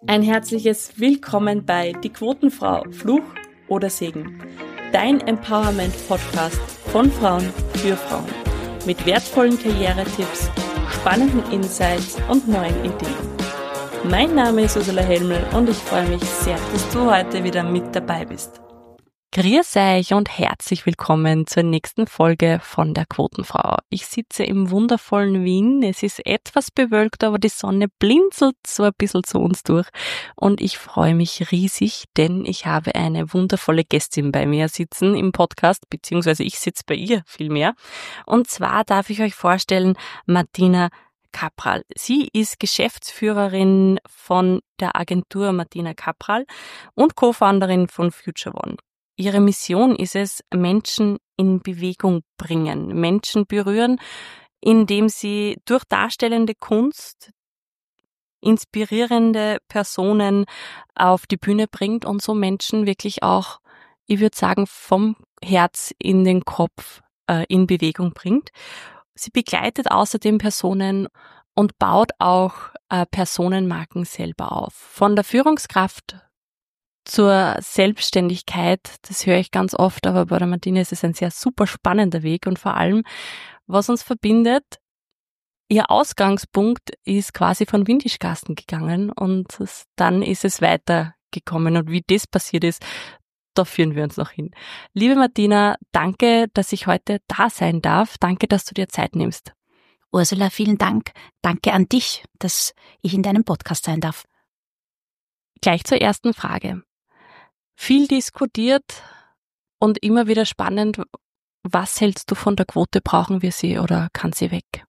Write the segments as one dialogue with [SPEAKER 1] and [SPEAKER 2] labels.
[SPEAKER 1] Ein herzliches Willkommen bei Die Quotenfrau, Fluch oder Segen. Dein Empowerment-Podcast von Frauen für Frauen. Mit wertvollen Karrieretipps, spannenden Insights und neuen Ideen. Mein Name ist Ursula Helmel und ich freue mich sehr, dass du heute wieder mit dabei bist. Grüß euch und herzlich willkommen zur nächsten Folge von der Quotenfrau. Ich sitze im wundervollen Wien. Es ist etwas bewölkt, aber die Sonne blinzelt so ein bisschen zu uns durch. Und ich freue mich riesig, denn ich habe eine wundervolle Gästin bei mir sitzen im Podcast, beziehungsweise ich sitze bei ihr vielmehr. Und zwar darf ich euch vorstellen, Martina Kapral. Sie ist Geschäftsführerin von der Agentur Martina Kapral und Co-Founderin von Future One. Ihre Mission ist es, Menschen in Bewegung bringen, Menschen berühren, indem sie durch darstellende Kunst inspirierende Personen auf die Bühne bringt und so Menschen wirklich auch, ich würde sagen, vom Herz in den Kopf in Bewegung bringt. Sie begleitet außerdem Personen und baut auch Personenmarken selber auf. Von der Führungskraft zur Selbstständigkeit, das höre ich ganz oft, aber bei der Martina ist es ein sehr super spannender Weg und vor allem, was uns verbindet, ihr Ausgangspunkt ist quasi von Windischgarsten gegangen und dann ist es weitergekommen und wie das passiert ist, da führen wir uns noch hin. Liebe Martina, danke, dass ich heute da sein darf. Danke, dass du dir Zeit nimmst.
[SPEAKER 2] Ursula, vielen Dank. Danke an dich, dass ich in deinem Podcast sein darf.
[SPEAKER 1] Gleich zur ersten Frage. Viel diskutiert und immer wieder spannend. Was hältst du von der Quote? Brauchen wir sie oder kann sie weg?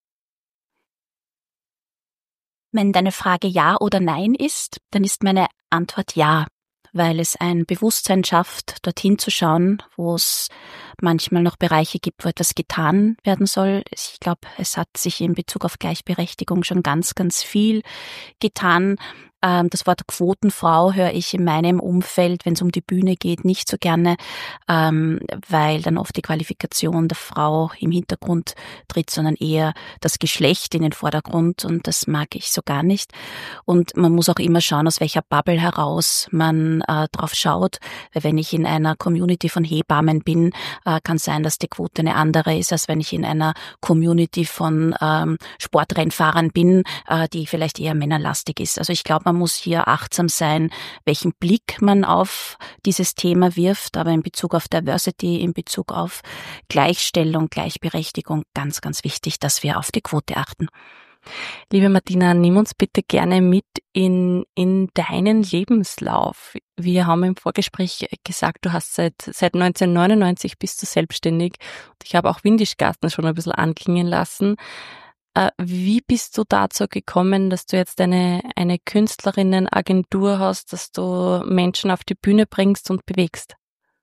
[SPEAKER 2] Wenn deine Frage Ja oder Nein ist, dann ist meine Antwort Ja, weil es ein Bewusstsein schafft, dorthin zu schauen, wo es manchmal noch Bereiche gibt, wo etwas getan werden soll. Ich glaube, es hat sich in Bezug auf Gleichberechtigung schon ganz, ganz viel getan. Das Wort Quotenfrau höre ich in meinem Umfeld, wenn es um die Bühne geht, nicht so gerne, weil dann oft die Qualifikation der Frau im Hintergrund tritt, sondern eher das Geschlecht in den Vordergrund und das mag ich so gar nicht. Und man muss auch immer schauen, aus welcher Bubble heraus man drauf schaut, weil wenn ich in einer Community von Hebammen bin, kann sein, dass die Quote eine andere ist, als wenn ich in einer Community von Sportrennfahrern bin, die vielleicht eher männerlastig ist. Also ich glaube, man muss hier achtsam sein, welchen Blick man auf dieses Thema wirft, aber in Bezug auf Diversity, in Bezug auf Gleichstellung, Gleichberechtigung, ganz, ganz wichtig, dass wir auf die Quote achten.
[SPEAKER 1] Liebe Martina, nimm uns bitte gerne mit in deinen Lebenslauf. Wir haben im Vorgespräch gesagt, du hast seit 1999 bist du selbstständig. Ich habe auch Windischgarsten schon ein bisschen anklingen lassen. Wie bist du dazu gekommen, dass du jetzt eine Künstlerinnenagentur hast, dass du Menschen auf die Bühne bringst und bewegst?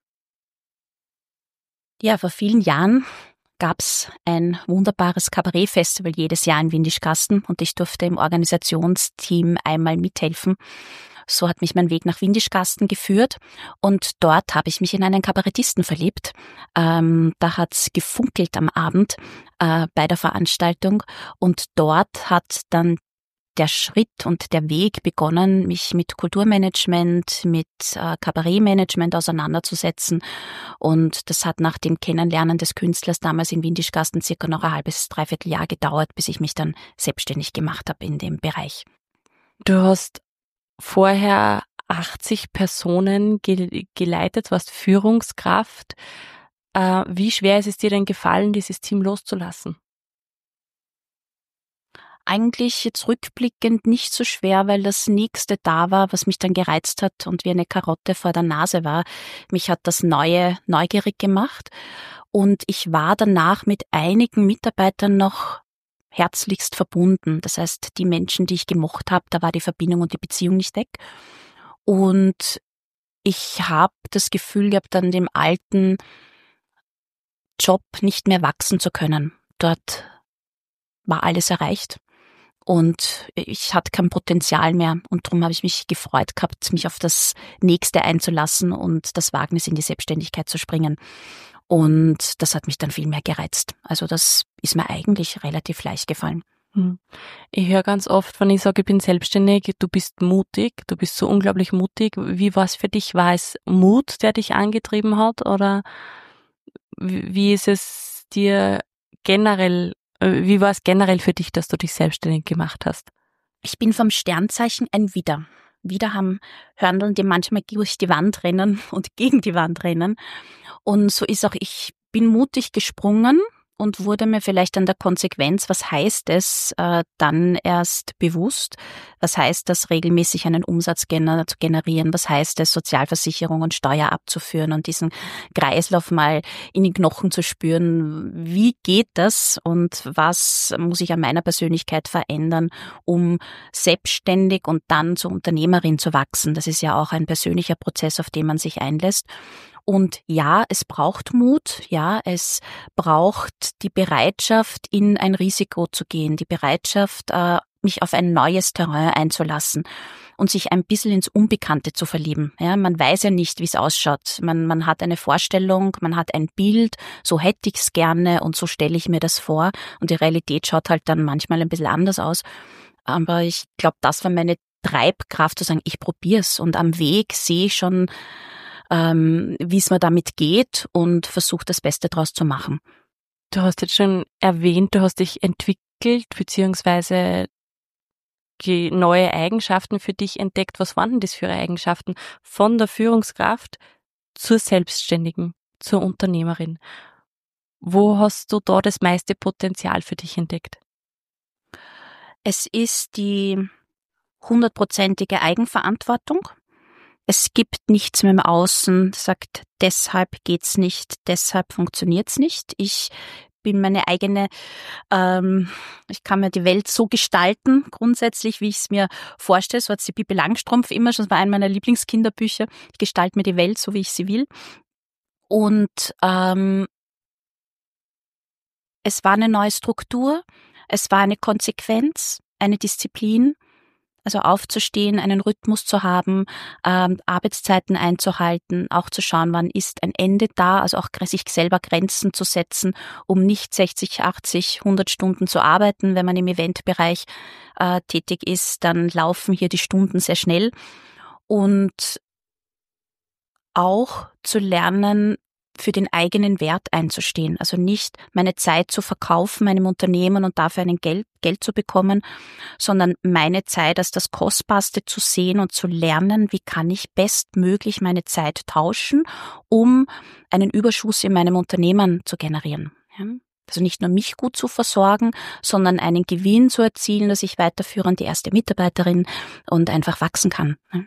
[SPEAKER 2] Ja, vor vielen Jahren gab's ein wunderbares Kabarettfestival jedes Jahr in Windischgarsten und ich durfte im Organisationsteam einmal mithelfen. So hat mich mein Weg nach Windischgarsten geführt und dort habe ich mich in einen Kabarettisten verliebt. Da hat's gefunkelt am Abend bei der Veranstaltung und dort hat dann der Schritt und der Weg begonnen, mich mit Kulturmanagement, mit Kabarettmanagement auseinanderzusetzen. Und das hat nach dem Kennenlernen des Künstlers damals in Windischgarsten circa noch ein halbes, dreiviertel Jahr gedauert, bis ich mich dann selbstständig gemacht habe in dem Bereich.
[SPEAKER 1] Du hast vorher 80 Personen geleitet, warst Führungskraft. Wie schwer ist es dir denn gefallen, dieses Team loszulassen?
[SPEAKER 2] Eigentlich jetzt rückblickend nicht so schwer, weil das Nächste da war, was mich dann gereizt hat und wie eine Karotte vor der Nase war. Mich hat das Neue neugierig gemacht und ich war danach mit einigen Mitarbeitern noch herzlichst verbunden. Das heißt, die Menschen, die ich gemocht habe, da war die Verbindung und die Beziehung nicht weg. Und ich habe das Gefühl gehabt, an dem alten Job nicht mehr wachsen zu können. Dort war alles erreicht. Und ich hatte kein Potenzial mehr und darum habe ich mich gefreut gehabt, mich auf das Nächste einzulassen und das Wagnis in die Selbstständigkeit zu springen. Und das hat mich dann viel mehr gereizt. Also das ist mir eigentlich relativ leicht gefallen.
[SPEAKER 1] Hm. Ich höre ganz oft, wenn ich sage, ich bin selbstständig, du bist mutig, du bist so unglaublich mutig. Wie war es für dich? War es Mut, der dich angetrieben hat? Oder wie ist es dir generell, wie war es generell für dich, dass du dich selbstständig gemacht hast?
[SPEAKER 2] Ich bin vom Sternzeichen ein Widder. Widder haben Hörndeln, die manchmal durch die Wand rennen und gegen die Wand rennen. Und so ist auch ich bin mutig gesprungen und wurde mir vielleicht an der Konsequenz, was heißt es, dann erst bewusst. Was heißt das, regelmäßig einen Umsatz zu generieren? Was heißt es, Sozialversicherung und Steuer abzuführen und diesen Kreislauf mal in den Knochen zu spüren? Wie geht das und was muss ich an meiner Persönlichkeit verändern, um selbstständig und dann zur Unternehmerin zu wachsen? Das ist ja auch ein persönlicher Prozess, auf den man sich einlässt. Und ja, es braucht Mut, ja, es braucht die Bereitschaft, in ein Risiko zu gehen, die Bereitschaft, mich auf ein neues Terrain einzulassen und sich ein bisschen ins Unbekannte zu verlieben. Ja, man weiß ja nicht, wie es ausschaut. Man hat eine Vorstellung, man hat ein Bild, so hätte ich's gerne und so stelle ich mir das vor. Und die Realität schaut halt dann manchmal ein bisschen anders aus. Aber ich glaube, das war meine Treibkraft, zu sagen, ich probier's. Und am Weg sehe ich schon, wie es mir damit geht und versuche das Beste draus zu machen.
[SPEAKER 1] Du hast jetzt schon erwähnt, du hast dich entwickelt, beziehungsweise neue Eigenschaften für dich entdeckt. Was waren denn das für Eigenschaften? Von der Führungskraft zur Selbstständigen, zur Unternehmerin. Wo hast du da das meiste Potenzial für dich entdeckt?
[SPEAKER 2] Es ist die 100%ige Eigenverantwortung. Es gibt nichts mehr im Außen, sagt, deshalb geht's nicht, deshalb funktioniert's nicht. Ich bin meine eigene, ich kann mir die Welt so gestalten, grundsätzlich, wie ich es mir vorstelle. So hat die Pippi Langstrumpf immer schon, das war eine meiner Lieblingskinderbücher. Ich gestalte mir die Welt so, wie ich sie will. Und es war eine neue Struktur, es war eine Konsequenz, eine Disziplin. Also aufzustehen, einen Rhythmus zu haben, Arbeitszeiten einzuhalten, auch zu schauen, wann ist ein Ende da, also auch sich selber Grenzen zu setzen, um nicht 60, 80, 100 Stunden zu arbeiten. Wenn man im Eventbereich tätig ist, dann laufen hier die Stunden sehr schnell. Und auch zu lernen, für den eigenen Wert einzustehen. Also nicht meine Zeit zu verkaufen meinem Unternehmen und dafür Geld zu bekommen, sondern meine Zeit als das Kostbarste zu sehen und zu lernen, wie kann ich bestmöglich meine Zeit tauschen, um einen Überschuss in meinem Unternehmen zu generieren. Ja? Also nicht nur mich gut zu versorgen, sondern einen Gewinn zu erzielen, dass ich weiterführe an die erste Mitarbeiterin und einfach wachsen kann. Ja?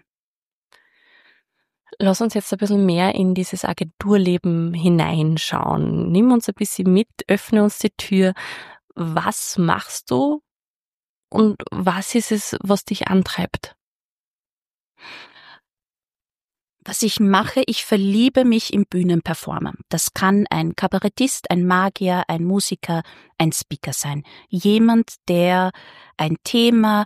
[SPEAKER 1] Lass uns jetzt ein bisschen mehr in dieses Agenturleben hineinschauen. Nimm uns ein bisschen mit, öffne uns die Tür. Was machst du und was ist es, was dich antreibt?
[SPEAKER 2] Was ich mache, ich verliebe mich im Bühnenperformen. Das kann ein Kabarettist, ein Magier, ein Musiker, ein Speaker sein. Jemand, der ein Thema,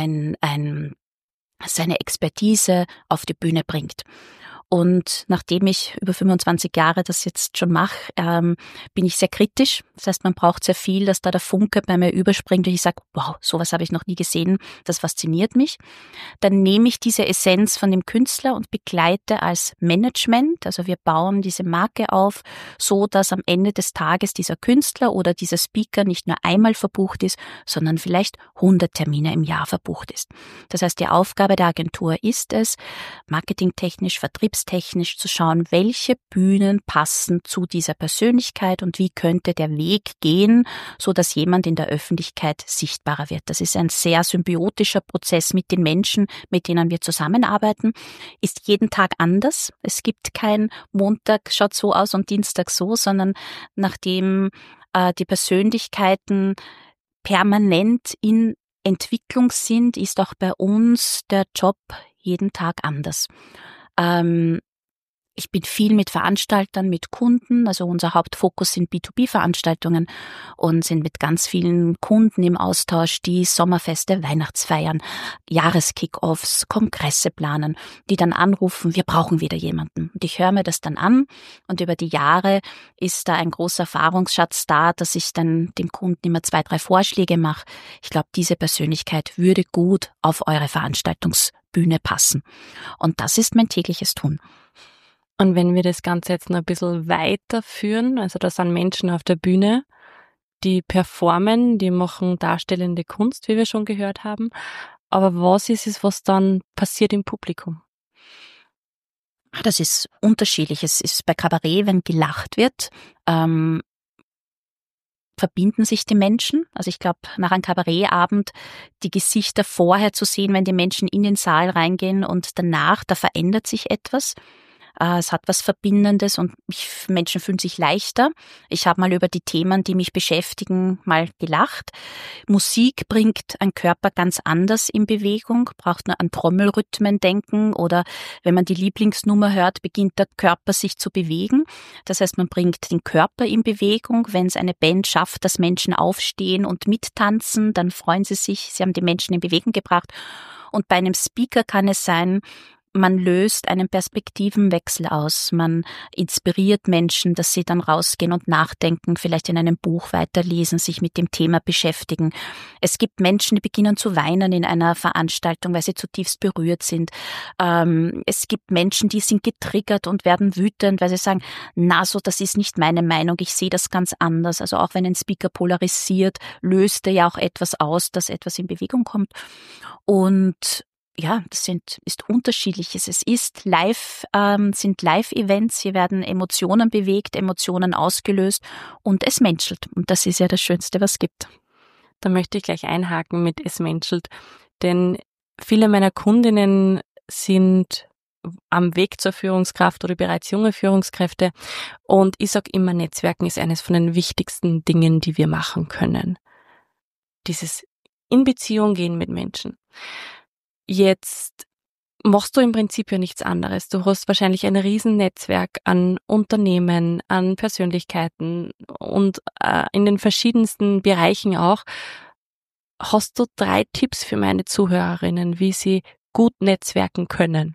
[SPEAKER 2] seine Expertise auf die Bühne bringt. Und nachdem ich über 25 Jahre das jetzt schon mache, bin ich sehr kritisch. Das heißt, man braucht sehr viel, dass da der Funke bei mir überspringt und ich sage, wow, sowas habe ich noch nie gesehen, das fasziniert mich. Dann nehme ich diese Essenz von dem Künstler und begleite als Management, also wir bauen diese Marke auf, so dass am Ende des Tages dieser Künstler oder dieser Speaker nicht nur einmal verbucht ist, sondern vielleicht 100 Termine im Jahr verbucht ist. Das heißt, die Aufgabe der Agentur ist es, marketingtechnisch, vertriebstechnisch zu schauen, welche Bühnen passen zu dieser Persönlichkeit und wie könnte der Weg gehen, so dass jemand in der Öffentlichkeit sichtbarer wird. Das ist ein sehr symbiotischer Prozess mit den Menschen, mit denen wir zusammenarbeiten, ist jeden Tag anders. Es gibt kein Montag schaut so aus und Dienstag so, sondern nachdem die Persönlichkeiten permanent in Entwicklung sind, ist auch bei uns der Job jeden Tag anders. Ich bin viel mit Veranstaltern, mit Kunden, also unser Hauptfokus sind B2B-Veranstaltungen und sind mit ganz vielen Kunden im Austausch, die Sommerfeste, Weihnachtsfeiern, Jahreskickoffs, Kongresse planen, die dann anrufen, wir brauchen wieder jemanden. Und ich höre mir das dann an und über die Jahre ist da ein großer Erfahrungsschatz da, dass ich dann dem Kunden immer 2, 3 Vorschläge mache. Ich glaube, diese Persönlichkeit würde gut auf eure Veranstaltungsbühne passen. Und das ist mein tägliches Tun.
[SPEAKER 1] Und wenn wir das Ganze jetzt noch ein bisschen weiterführen, also da sind Menschen auf der Bühne, die performen, die machen darstellende Kunst, wie wir schon gehört haben. Aber was ist es, was dann passiert im Publikum?
[SPEAKER 2] Das ist unterschiedlich. Es ist bei Kabarett, wenn gelacht wird, verbinden sich die Menschen. Also ich glaube, nach einem Kabarettabend die Gesichter vorher zu sehen, wenn die Menschen in den Saal reingehen und danach, da verändert sich etwas. Es hat was Verbindendes und Menschen fühlen sich leichter. Ich habe mal über die Themen, die mich beschäftigen, mal gelacht. Musik bringt einen Körper ganz anders in Bewegung, braucht nur an Trommelrhythmen denken oder wenn man die Lieblingsnummer hört, beginnt der Körper sich zu bewegen. Das heißt, man bringt den Körper in Bewegung. Wenn es eine Band schafft, dass Menschen aufstehen und mittanzen, dann freuen sie sich, sie haben die Menschen in Bewegung gebracht. Und bei einem Speaker kann es sein, man löst einen Perspektivenwechsel aus. Man inspiriert Menschen, dass sie dann rausgehen und nachdenken, vielleicht in einem Buch weiterlesen, sich mit dem Thema beschäftigen. Es gibt Menschen, die beginnen zu weinen in einer Veranstaltung, weil sie zutiefst berührt sind. Es gibt Menschen, die sind getriggert und werden wütend, weil sie sagen, na, so, das ist nicht meine Meinung, ich sehe das ganz anders. Also auch wenn ein Speaker polarisiert, löst er ja auch etwas aus, dass etwas in Bewegung kommt. Und ja, das ist unterschiedliches. Es ist sind Live-Events. Hier werden Emotionen bewegt, Emotionen ausgelöst und es menschelt. Und das ist ja das Schönste, was es gibt.
[SPEAKER 1] Da möchte ich gleich einhaken mit es menschelt, denn viele meiner Kundinnen sind am Weg zur Führungskraft oder bereits junge Führungskräfte und ich sage immer, Netzwerken ist eines von den wichtigsten Dingen, die wir machen können. Dieses in Beziehung gehen mit Menschen. Jetzt machst du im Prinzip ja nichts anderes. Du hast wahrscheinlich ein Riesennetzwerk an Unternehmen, an Persönlichkeiten und in den verschiedensten Bereichen auch. Hast du 3 Tipps für meine Zuhörerinnen, wie sie gut netzwerken können?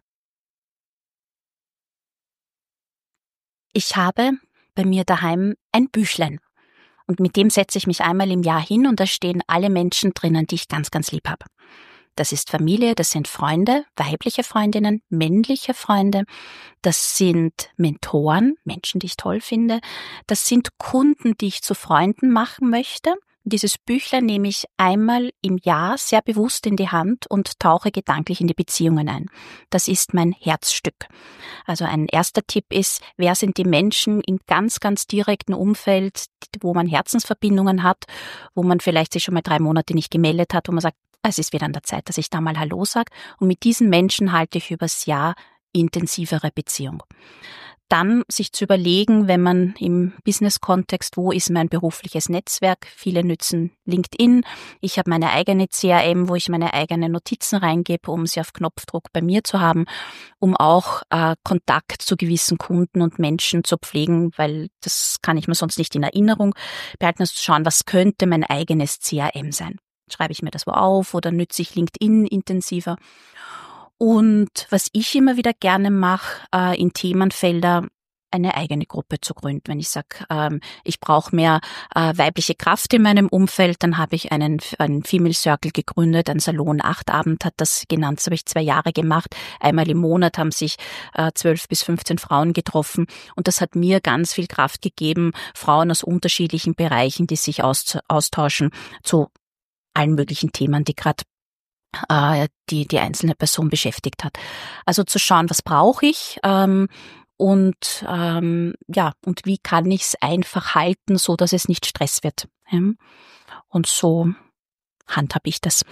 [SPEAKER 2] Ich habe bei mir daheim ein Büchlein. Und mit dem setze ich mich einmal im Jahr hin und da stehen alle Menschen drinnen, die ich ganz, ganz lieb habe. Das ist Familie, das sind Freunde, weibliche Freundinnen, männliche Freunde, das sind Mentoren, Menschen, die ich toll finde, das sind Kunden, die ich zu Freunden machen möchte. Dieses Büchlein nehme ich einmal im Jahr sehr bewusst in die Hand und tauche gedanklich in die Beziehungen ein. Das ist mein Herzstück. Also ein erster Tipp ist, wer sind die Menschen im ganz, ganz direkten Umfeld, wo man Herzensverbindungen hat, wo man vielleicht sich schon mal 3 Monate nicht gemeldet hat, wo man sagt, es ist wieder an der Zeit, dass ich da mal Hallo sage. Und mit diesen Menschen halte ich übers Jahr intensivere Beziehung. Dann sich zu überlegen, wenn man im Business-Kontext, wo ist mein berufliches Netzwerk? Viele nützen LinkedIn. Ich habe meine eigene CRM, wo ich meine eigenen Notizen reingebe, um sie auf Knopfdruck bei mir zu haben, um auch Kontakt zu gewissen Kunden und Menschen zu pflegen, weil das kann ich mir sonst nicht in Erinnerung behalten, also zu schauen, was könnte mein eigenes CRM sein. Schreibe ich mir das wo auf oder nütze ich LinkedIn intensiver? Und was ich immer wieder gerne mache, in Themenfelder eine eigene Gruppe zu gründen. Wenn ich sage, ich brauche mehr weibliche Kraft in meinem Umfeld, dann habe ich einen Female Circle gegründet, ein Salon 8 Abend hat das genannt, das habe ich 2 Jahre gemacht. Einmal im Monat haben sich 12 bis 15 Frauen getroffen und das hat mir ganz viel Kraft gegeben, Frauen aus unterschiedlichen Bereichen, die sich austauschen zu allen möglichen Themen, die gerade die einzelne Person beschäftigt hat. Also zu schauen, was brauche ich und wie kann ich es einfach halten, so dass es nicht Stress wird. Und so handhabe ich das.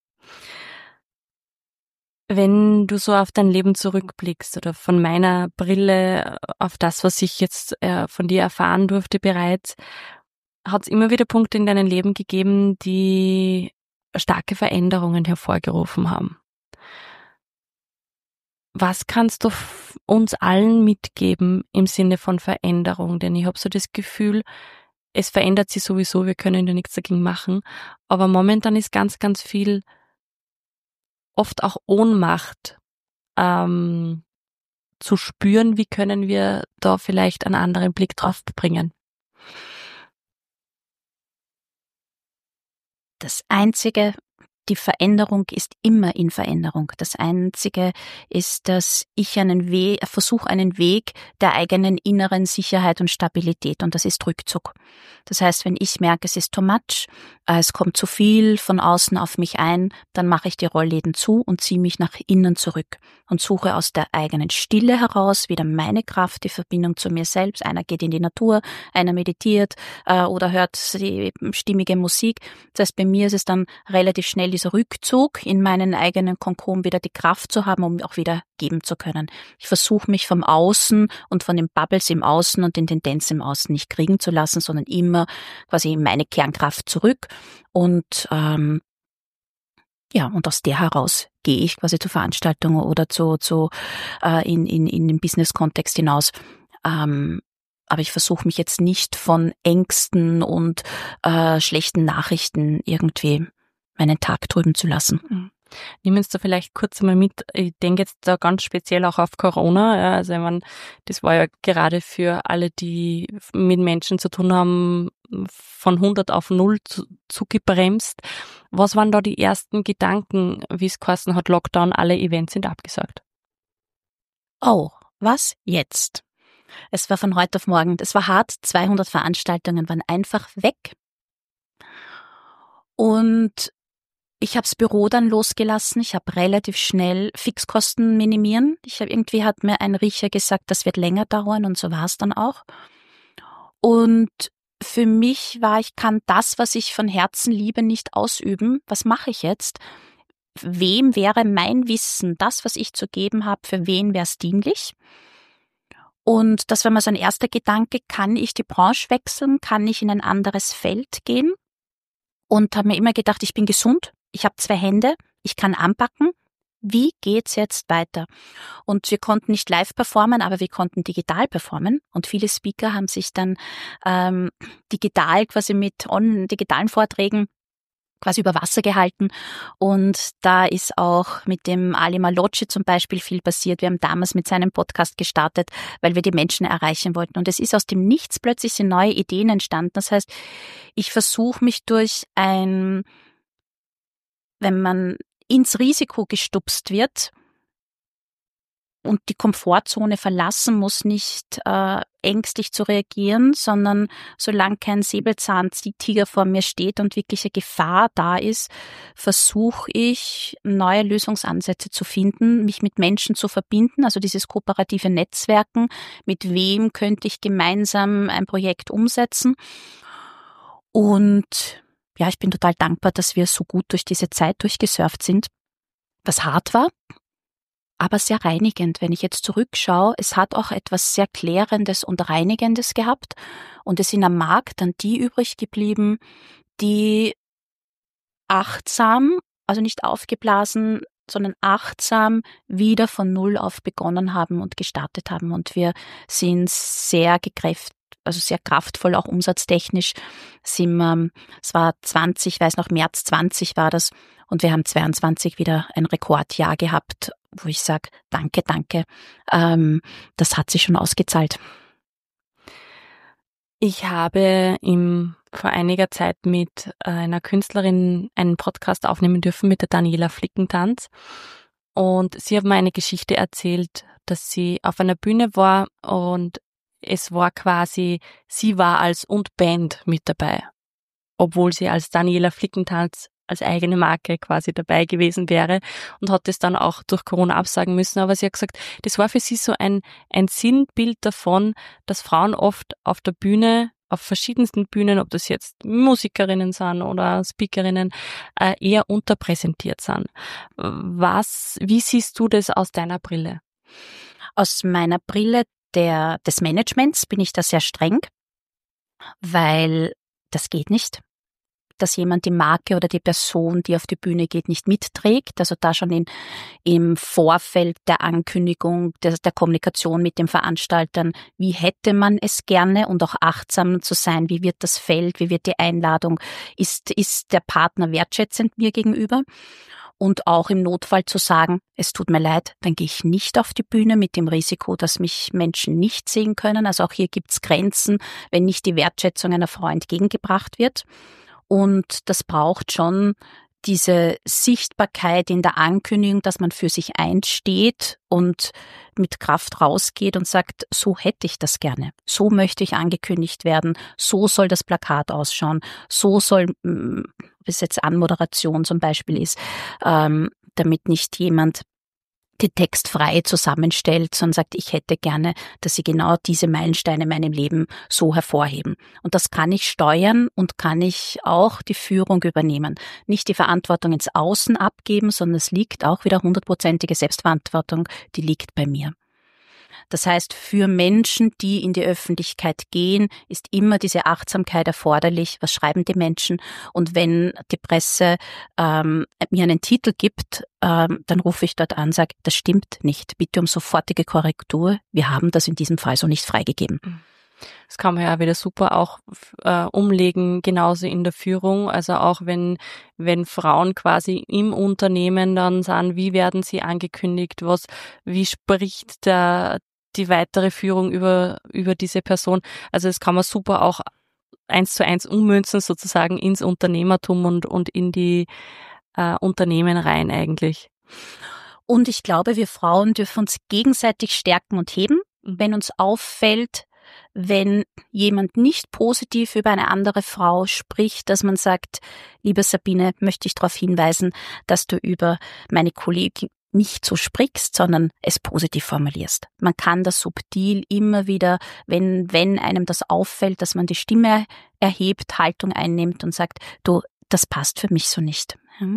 [SPEAKER 1] Wenn du so auf dein Leben zurückblickst oder von meiner Brille auf das, was ich jetzt von dir erfahren durfte bereits, hat es immer wieder Punkte in deinem Leben gegeben, die starke Veränderungen hervorgerufen haben. Was kannst du uns allen mitgeben im Sinne von Veränderung? Denn ich habe so das Gefühl, es verändert sich sowieso, wir können ja nichts dagegen machen. Aber momentan ist ganz, ganz viel, oft auch Ohnmacht zu spüren. Wie können wir da vielleicht einen anderen Blick drauf bringen?
[SPEAKER 2] Das Einzige, die Veränderung ist immer in Veränderung. Das Einzige ist, dass ich versuche einen Weg der eigenen inneren Sicherheit und Stabilität, und das ist Rückzug. Das heißt, wenn ich merke, es ist too much, es kommt zu viel von außen auf mich ein, dann mache ich die Rollläden zu und ziehe mich nach innen zurück und suche aus der eigenen Stille heraus wieder meine Kraft, die Verbindung zu mir selbst. Einer geht in die Natur, einer meditiert oder hört die stimmige Musik. Das heißt, bei mir ist es dann relativ schnell dieser Rückzug in meinen eigenen Kokon, wieder die Kraft zu haben, um auch wieder geben zu können. Ich versuche mich vom Außen und von den Bubbles im Außen und den Tendenzen im Außen nicht kriegen zu lassen, sondern immer quasi in meine Kernkraft zurück. Und und aus der heraus gehe ich quasi zu Veranstaltungen oder in den Business-Kontext hinaus. Aber ich versuche mich jetzt nicht von Ängsten und schlechten Nachrichten irgendwie meinen Tag trüben zu lassen.
[SPEAKER 1] Nehmen uns da vielleicht kurz mal mit. Ich denke jetzt da ganz speziell auch auf Corona. Ja, also ich meine, das war ja gerade für alle, die mit Menschen zu tun haben, von 100 auf 0 zugebremst. Was waren da die ersten Gedanken, wie es geheißen hat, Lockdown, alle Events sind abgesagt?
[SPEAKER 2] Oh, was jetzt? Es war von heute auf morgen. Es war hart. 200 Veranstaltungen waren einfach weg. Und ich habe das Büro dann losgelassen. Ich habe relativ schnell Fixkosten minimieren. Irgendwie hat mir ein Riecher gesagt, das wird länger dauern, und so war es dann auch. Und für mich ich kann das, was ich von Herzen liebe, nicht ausüben. Was mache ich jetzt? Wem wäre mein Wissen, das, was ich zu geben habe, für wen wäre es dienlich? Und das war mal so ein erster Gedanke, kann ich die Branche wechseln? Kann ich in ein anderes Feld gehen? Und habe mir immer gedacht, ich bin gesund. Ich habe 2 Hände, ich kann anpacken. Wie geht's jetzt weiter? Und wir konnten nicht live performen, aber wir konnten digital performen. Und viele Speaker haben sich dann digital quasi mit digitalen Vorträgen quasi über Wasser gehalten. Und da ist auch mit dem Ali Malocci zum Beispiel viel passiert. Wir haben damals mit seinem Podcast gestartet, weil wir die Menschen erreichen wollten. Und es ist aus dem Nichts plötzlich sind neue Ideen entstanden. Das heißt, ich versuche mich wenn man ins Risiko gestupst wird und die Komfortzone verlassen muss, nicht ängstlich zu reagieren, sondern solange kein Säbelzahntiger vor mir steht und wirkliche Gefahr da ist, versuche ich, neue Lösungsansätze zu finden, mich mit Menschen zu verbinden, also dieses kooperative Netzwerken, mit wem könnte ich gemeinsam ein Projekt umsetzen. Und ja, ich bin total dankbar, dass wir so gut durch diese Zeit durchgesurft sind, was hart war, aber sehr reinigend. Wenn ich jetzt zurückschaue, es hat auch etwas sehr Klärendes und Reinigendes gehabt, und es sind am Markt dann die übrig geblieben, die achtsam, also nicht aufgeblasen, sondern achtsam wieder von Null auf begonnen haben und gestartet haben. Und wir sind sehr sehr kraftvoll, auch umsatztechnisch es war 20, ich weiß noch, März 20 war das, und wir haben 22 wieder ein Rekordjahr gehabt, wo ich sage, danke, das hat sich schon ausgezahlt.
[SPEAKER 1] Ich habe vor einiger Zeit mit einer Künstlerin einen Podcast aufnehmen dürfen, mit der Daniela Flickentanz. Und sie hat mir eine Geschichte erzählt, dass sie auf einer Bühne war und es war quasi, sie war als und Band mit dabei, obwohl sie als Daniela Flickentanz als eigene Marke quasi dabei gewesen wäre, und hat es dann auch durch Corona absagen müssen. Aber sie hat gesagt, das war für sie so ein Sinnbild davon, dass Frauen oft auf der Bühne, auf verschiedensten Bühnen, ob das jetzt Musikerinnen sind oder Speakerinnen, eher unterpräsentiert sind. Wie siehst du das aus deiner Brille?
[SPEAKER 2] Aus meiner Brille des Managements bin ich da sehr streng, weil das geht nicht. dass jemand die Marke oder die Person, die auf die Bühne geht, nicht mitträgt. Also da schon im Vorfeld der Ankündigung, der Kommunikation mit den Veranstaltern, wie hätte man es gerne und auch achtsam zu sein, wie wird das Feld, wie wird die Einladung, ist der Partner wertschätzend mir gegenüber? Und auch im Notfall zu sagen, es tut mir leid, dann gehe ich nicht auf die Bühne mit dem Risiko, dass mich Menschen nicht sehen können. Also auch hier gibt's Grenzen, wenn nicht die Wertschätzung einer Frau entgegengebracht wird. Und das braucht schon diese Sichtbarkeit in der Ankündigung, dass man für sich einsteht und mit Kraft rausgeht und sagt, so hätte ich das gerne, so möchte ich angekündigt werden, so soll das Plakat ausschauen, so soll, ob es jetzt Anmoderation zum Beispiel ist, damit nicht jemand den Text frei zusammenstellt, sondern sagt, ich hätte gerne, dass Sie genau diese Meilensteine in meinem Leben so hervorheben. Und das kann ich steuern und kann ich auch die Führung übernehmen. Nicht die Verantwortung ins Außen abgeben, sondern es liegt auch wieder 100%ige Selbstverantwortung, die liegt bei mir. Das heißt, für Menschen, die in die Öffentlichkeit gehen, ist immer diese Achtsamkeit erforderlich. Was schreiben die Menschen? Und wenn die Presse mir einen Titel gibt, dann rufe ich dort an, sage, das stimmt nicht. Bitte um sofortige Korrektur. Wir haben das in diesem Fall so nicht freigegeben.
[SPEAKER 1] Das kann man ja wieder super auch umlegen, genauso in der Führung. Also auch wenn Frauen quasi im Unternehmen dann sagen, wie werden sie angekündigt, wie spricht die weitere Führung über diese Person. Also das kann man super auch 1:1 ummünzen sozusagen ins Unternehmertum und in die Unternehmen rein eigentlich.
[SPEAKER 2] Und ich glaube, wir Frauen dürfen uns gegenseitig stärken und heben, wenn uns auffällt, wenn jemand nicht positiv über eine andere Frau spricht, dass man sagt, liebe Sabine, möchte ich darauf hinweisen, dass du über meine Kollegin nicht so sprichst, sondern es positiv formulierst. Man kann das subtil immer wieder, wenn einem das auffällt, dass man die Stimme erhebt, Haltung einnimmt und sagt, du, das passt für mich so nicht.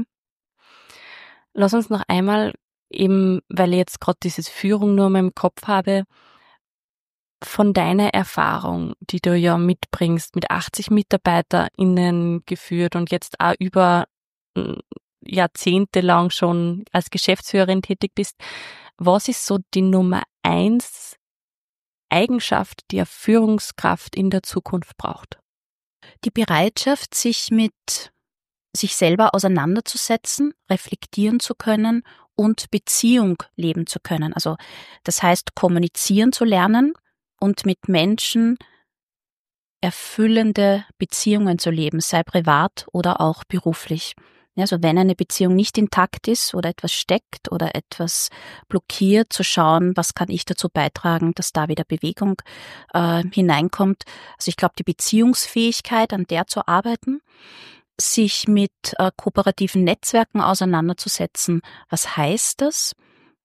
[SPEAKER 1] Lass uns noch einmal eben, weil ich jetzt gerade diese Führung nur in meinem Kopf habe, von deiner Erfahrung, die du ja mitbringst, mit 80 MitarbeiterInnen geführt und jetzt auch über jahrzehntelang schon als Geschäftsführerin tätig bist, was ist so die Nummer 1 Eigenschaft, die eine Führungskraft in der Zukunft braucht?
[SPEAKER 2] Die Bereitschaft, sich mit sich selber auseinanderzusetzen, reflektieren zu können und Beziehung leben zu können. Also das heißt, kommunizieren zu lernen und mit Menschen erfüllende Beziehungen zu leben, sei privat oder auch beruflich. Also wenn eine Beziehung nicht intakt ist oder etwas steckt oder etwas blockiert, zu schauen, was kann ich dazu beitragen, dass da wieder Bewegung hineinkommt. Also ich glaube, die Beziehungsfähigkeit, an der zu arbeiten, sich mit kooperativen Netzwerken auseinanderzusetzen. Was heißt das?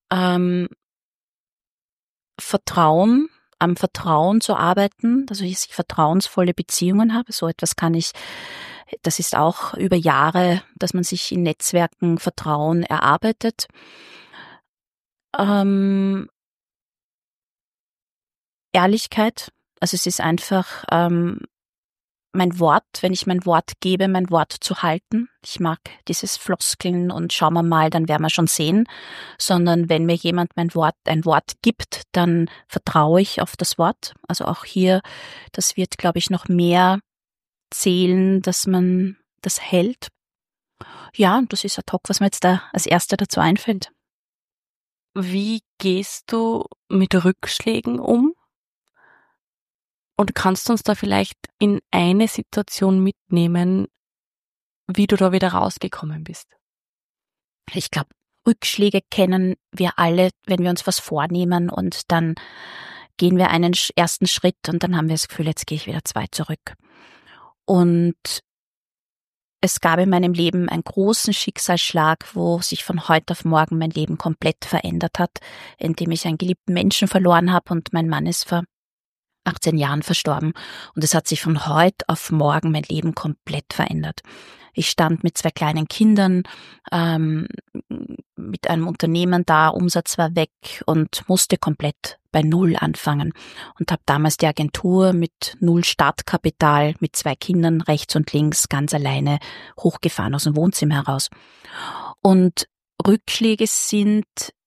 [SPEAKER 2] Vertrauen, am Vertrauen zu arbeiten, dass ich vertrauensvolle Beziehungen habe. So etwas das ist auch über Jahre, dass man sich in Netzwerken Vertrauen erarbeitet. Ehrlichkeit, also es ist einfach mein Wort, wenn ich mein Wort gebe, mein Wort zu halten. Ich mag dieses Floskeln und schauen wir mal, dann werden wir schon sehen, sondern wenn mir jemand ein Wort gibt, dann vertraue ich auf das Wort. Also auch hier, das wird, glaube ich, noch mehr zählen, dass man das hält. Ja, das ist ad hoc, was mir jetzt da als Erster dazu einfällt.
[SPEAKER 1] Wie gehst du mit Rückschlägen um? Und kannst du uns da vielleicht in eine Situation mitnehmen, wie du da wieder rausgekommen bist?
[SPEAKER 2] Ich glaube, Rückschläge kennen wir alle, wenn wir uns was vornehmen und dann gehen wir einen ersten Schritt und dann haben wir das Gefühl, jetzt gehe ich wieder 2 zurück. Und es gab in meinem Leben einen großen Schicksalsschlag, wo sich von heute auf morgen mein Leben komplett verändert hat, indem ich einen geliebten Menschen verloren habe und mein Mann ist vor 18 Jahren verstorben und es hat sich von heute auf morgen mein Leben komplett verändert. Ich stand mit 2 kleinen Kindern, mit einem Unternehmen da, Umsatz war weg und musste komplett bei Null anfangen und habe damals die Agentur mit 0 Startkapital, mit 2 Kindern rechts und links ganz alleine hochgefahren aus dem Wohnzimmer heraus. Und Rückschläge sind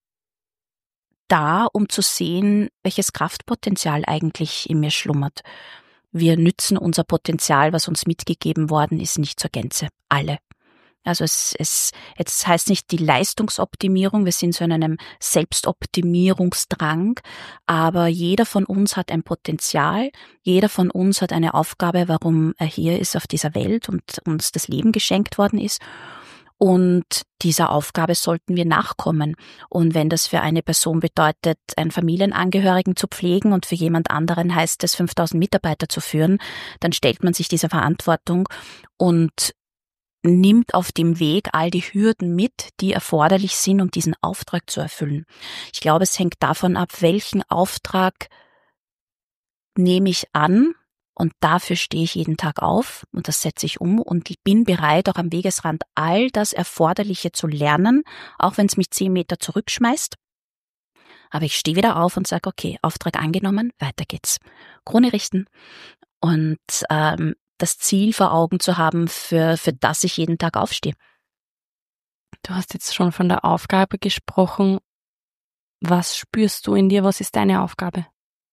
[SPEAKER 2] da, um zu sehen, welches Kraftpotenzial eigentlich in mir schlummert. Wir nützen unser Potenzial, was uns mitgegeben worden ist, nicht zur Gänze. Alle. Also jetzt heißt nicht die Leistungsoptimierung, wir sind so in einem Selbstoptimierungsdrang, aber jeder von uns hat ein Potenzial, jeder von uns hat eine Aufgabe, warum er hier ist auf dieser Welt und uns das Leben geschenkt worden ist. Und dieser Aufgabe sollten wir nachkommen. Und wenn das für eine Person bedeutet, einen Familienangehörigen zu pflegen und für jemand anderen heißt es, 5000 Mitarbeiter zu führen, dann stellt man sich dieser Verantwortung und nimmt auf dem Weg all die Hürden mit, die erforderlich sind, um diesen Auftrag zu erfüllen. Ich glaube, es hängt davon ab, welchen Auftrag nehme ich an. Und dafür stehe ich jeden Tag auf und das setze ich um und ich bin bereit, auch am Wegesrand all das Erforderliche zu lernen, auch wenn es mich 10 Meter zurückschmeißt. Aber ich stehe wieder auf und sage, okay, Auftrag angenommen, weiter geht's. Krone richten und das Ziel vor Augen zu haben, für das ich jeden Tag aufstehe.
[SPEAKER 1] Du hast jetzt schon von der Aufgabe gesprochen. Was spürst du in dir? Was ist deine Aufgabe?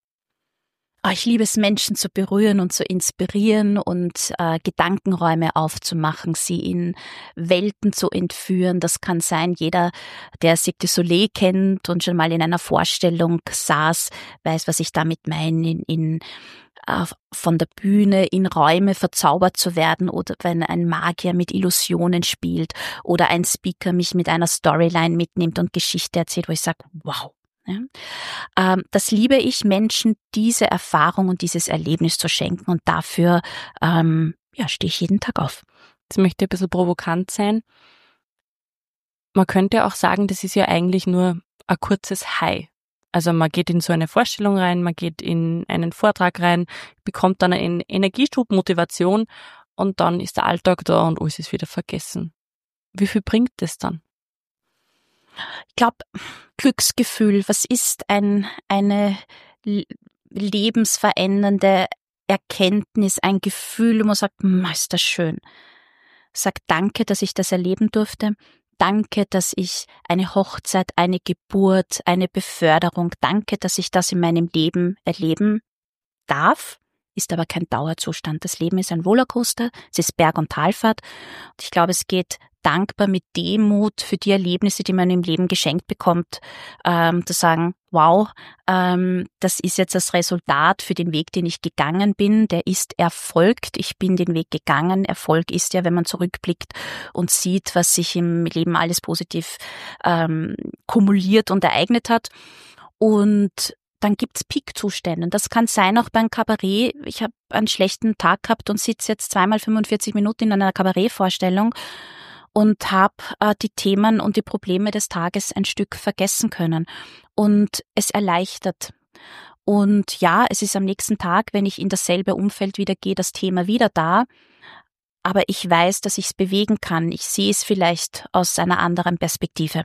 [SPEAKER 2] Ich liebe es, Menschen zu berühren und zu inspirieren und Gedankenräume aufzumachen, sie in Welten zu entführen. Das kann sein, jeder, der Cirque du Soleil kennt und schon mal in einer Vorstellung saß, weiß, was ich damit meine, von der Bühne in Räume verzaubert zu werden oder wenn ein Magier mit Illusionen spielt oder ein Speaker mich mit einer Storyline mitnimmt und Geschichte erzählt, wo ich sage, wow. Ja. Das liebe ich, Menschen diese Erfahrung und dieses Erlebnis zu schenken und dafür stehe ich jeden Tag auf.
[SPEAKER 1] Jetzt möchte ich ein bisschen provokant sein. Man könnte auch sagen, das ist ja eigentlich nur ein kurzes High. Also man geht in so eine Vorstellung rein, man geht in einen Vortrag rein, bekommt dann einen Energieschub, Motivation und dann ist der Alltag da und alles ist wieder vergessen. Wie viel bringt das dann?
[SPEAKER 2] Ich glaube, Glücksgefühl, was ist eine lebensverändernde Erkenntnis, ein Gefühl, wo man sagt, ist das schön. Sag danke, dass ich das erleben durfte. Danke, dass ich eine Hochzeit, eine Geburt, eine Beförderung, danke, dass ich das in meinem Leben erleben darf, ist aber kein Dauerzustand. Das Leben ist ein Rollercoaster, es ist Berg- und Talfahrt. Und ich glaube, es geht dankbar mit Demut für die Erlebnisse, die man im Leben geschenkt bekommt, zu sagen, wow, das ist jetzt das Resultat für den Weg, den ich gegangen bin, der ist erfolgt, ich bin den Weg gegangen. Erfolg ist ja, wenn man zurückblickt und sieht, was sich im Leben alles positiv kumuliert und ereignet hat. Und dann gibt's Peak-Zustände. Das kann sein auch beim Kabarett. Ich habe einen schlechten Tag gehabt und sitze jetzt 2x45 Minuten in einer Kabarettvorstellung und habe die Themen und die Probleme des Tages ein Stück vergessen können. Und es erleichtert. Und ja, es ist am nächsten Tag, wenn ich in dasselbe Umfeld wieder gehe, das Thema wieder da. Aber ich weiß, dass ich es bewegen kann. Ich sehe es vielleicht aus einer anderen Perspektive.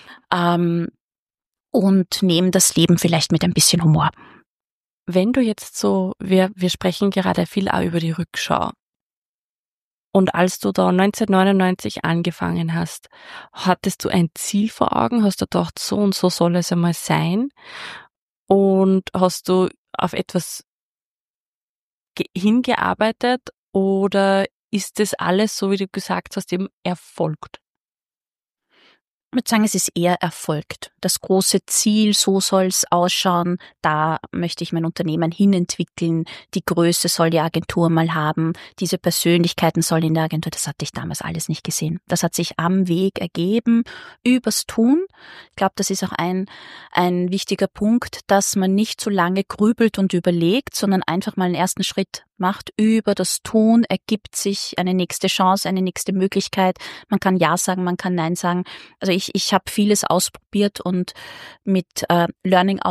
[SPEAKER 2] Und nehme das Leben vielleicht mit ein bisschen Humor.
[SPEAKER 1] Wenn du jetzt so, wir sprechen gerade viel auch über die Rückschau. Und als du da 1999 angefangen hast, hattest du ein Ziel vor Augen? Hast du gedacht, so und so soll es einmal sein? Und hast du auf etwas hingearbeitet oder ist das alles, so wie du gesagt hast, eben erfolgt?
[SPEAKER 2] Ich würde sagen, es ist eher erfolgt. Das große Ziel, so soll es ausschauen, da möchte ich mein Unternehmen hinentwickeln, die Größe soll die Agentur mal haben, diese Persönlichkeiten sollen in der Agentur, das hatte ich damals alles nicht gesehen. Das hat sich am Weg ergeben, übers Tun. Ich glaube, das ist auch ein wichtiger Punkt, dass man nicht so lange grübelt und überlegt, sondern einfach mal einen ersten Schritt macht. Über das Tun ergibt sich eine nächste Chance, eine nächste Möglichkeit. Man kann Ja sagen, man kann Nein sagen. Also ich habe vieles ausprobiert und mit Learning auch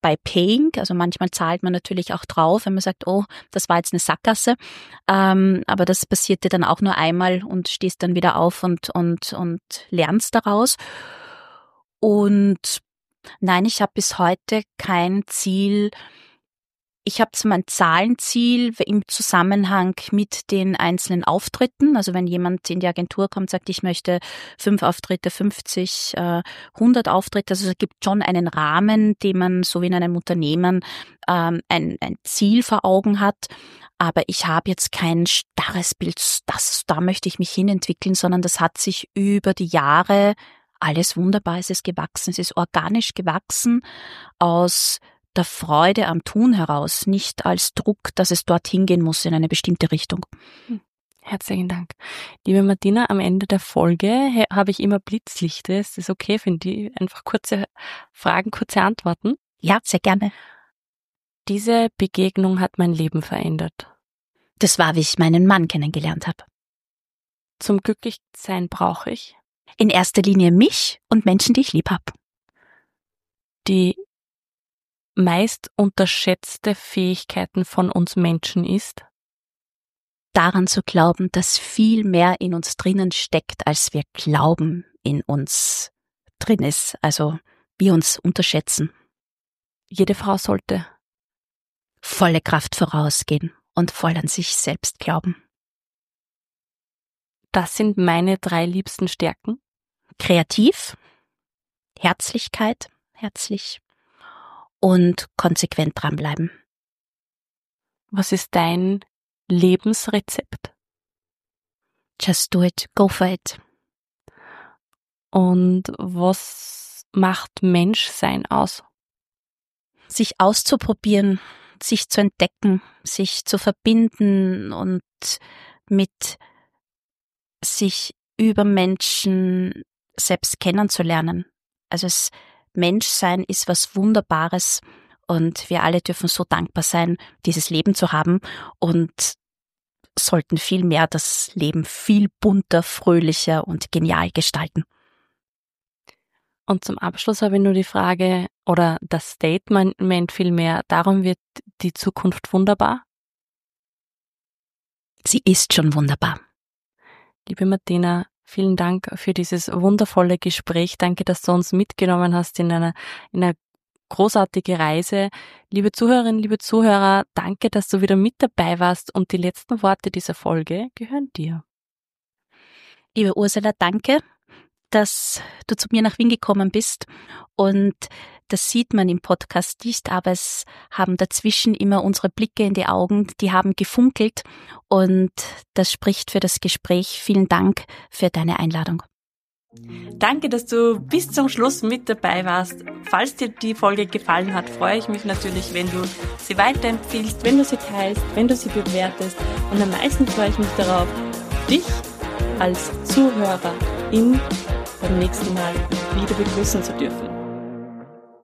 [SPEAKER 2] by paying. Also manchmal zahlt man natürlich auch drauf, wenn man sagt, oh, das war jetzt eine Sackgasse. Aber das passiert dir dann auch nur einmal und stehst dann wieder auf und lernst daraus. Und nein, ich habe bis heute kein Ziel. Ich habe zwar ein Zahlenziel im Zusammenhang mit den einzelnen Auftritten. Also wenn jemand in die Agentur kommt, sagt, ich möchte 5 Auftritte, 50, 100 Auftritte. Also es gibt schon einen Rahmen, den man so wie in einem Unternehmen ein Ziel vor Augen hat. Aber ich habe jetzt kein starres Bild, da möchte ich mich hinentwickeln, sondern das hat sich über die Jahre alles wunderbar, es ist gewachsen, es ist organisch gewachsen aus der Freude am Tun heraus, nicht als Druck, dass es dorthin gehen muss in eine bestimmte Richtung.
[SPEAKER 1] Herzlichen Dank. Liebe Martina, am Ende der Folge habe ich immer Blitzlichter. Ist das okay? Finde ich einfach kurze Fragen, kurze Antworten?
[SPEAKER 2] Ja, sehr gerne.
[SPEAKER 1] Diese Begegnung hat mein Leben verändert.
[SPEAKER 2] Das war, wie ich meinen Mann kennengelernt habe.
[SPEAKER 1] Zum Glücklichsein brauche ich?
[SPEAKER 2] In erster Linie mich und Menschen, die ich lieb habe.
[SPEAKER 1] Die meist unterschätzte Fähigkeiten von uns Menschen ist?
[SPEAKER 2] Daran zu glauben, dass viel mehr in uns drinnen steckt, als wir glauben in uns drin ist. Also wir uns unterschätzen.
[SPEAKER 1] Jede Frau sollte
[SPEAKER 2] volle Kraft vorausgehen und voll an sich selbst glauben.
[SPEAKER 1] Das sind meine 3 liebsten Stärken.
[SPEAKER 2] Kreativ, Herzlichkeit, herzlich und konsequent dranbleiben.
[SPEAKER 1] Was ist dein Lebensrezept?
[SPEAKER 2] Just do it, go for it.
[SPEAKER 1] Und was macht Menschsein aus?
[SPEAKER 2] Sich auszuprobieren, sich zu entdecken, sich zu verbinden und mit sich über Menschen selbst kennenzulernen. Also das Menschsein ist was Wunderbares und wir alle dürfen so dankbar sein, dieses Leben zu haben und sollten viel mehr das Leben viel bunter, fröhlicher und genial gestalten.
[SPEAKER 1] Und zum Abschluss habe ich nur die Frage oder das Statement vielmehr, darum wird die Zukunft wunderbar?
[SPEAKER 2] Sie ist schon wunderbar.
[SPEAKER 1] Liebe Martina, vielen Dank für dieses wundervolle Gespräch. Danke, dass du uns mitgenommen hast in eine großartige Reise. Liebe Zuhörerinnen, liebe Zuhörer, danke, dass du wieder mit dabei warst und die letzten Worte dieser Folge gehören dir.
[SPEAKER 2] Liebe Ursula, danke, dass du zu mir nach Wien gekommen bist und das sieht man im Podcast nicht, aber es haben dazwischen immer unsere Blicke in die Augen, die haben gefunkelt und das spricht für das Gespräch. Vielen Dank für deine Einladung.
[SPEAKER 1] Danke, dass du bis zum Schluss mit dabei warst. Falls dir die Folge gefallen hat, freue ich mich natürlich, wenn du sie weiterempfiehlst, wenn du sie teilst, wenn du sie bewertest und am meisten freue ich mich darauf, dich als Zuhörerin beim nächsten Mal wieder begrüßen zu dürfen.